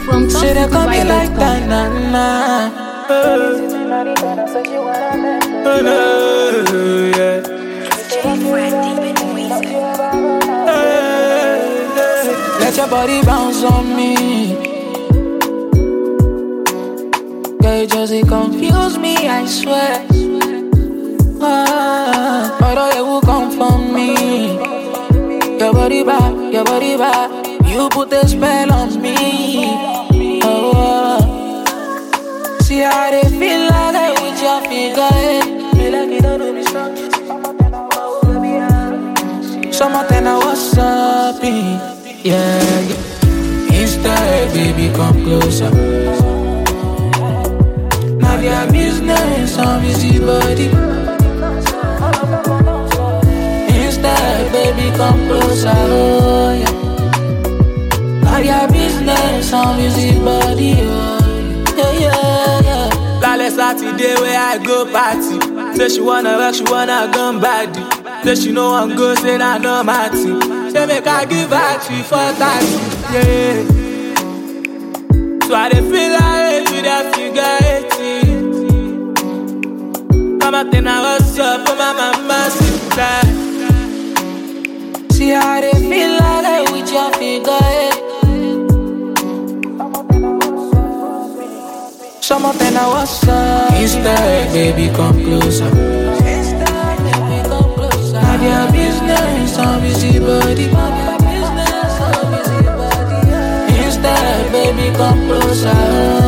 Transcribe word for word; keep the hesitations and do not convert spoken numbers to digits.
from Say they call me like that, top na na. Oh no, yeah. Let your body bounce on me. Yeah, you just they confuse me, I swear. Ah, but all you will come from me. Your body back, your body back. You put a spell on me. Oh, oh. See how they feel like that with your figure. Feel like you don't know me strong. Someone tell me what's up, yeah, yeah. Instead, baby, come closer. Now their business, I'm busy body. Instead, baby, come closer, oh yeah. Now their business, I'm busy body, oh yeah, yeah, yeah. Last Saturday where I go party. Say she wanna rock, she wanna come body. Say she know I'm good, say I know my team. Say make I give her three, four thirty, yeah. So I dey feel like with that figure eighteen. Mama tell her what's up, oh my mama sister. See how they feel like that with your figure eight. Someone tell her what's up. Instead, baby, come closer. Instead, baby, come closer. Now their business, I'm busy body. Instead, baby, come closer.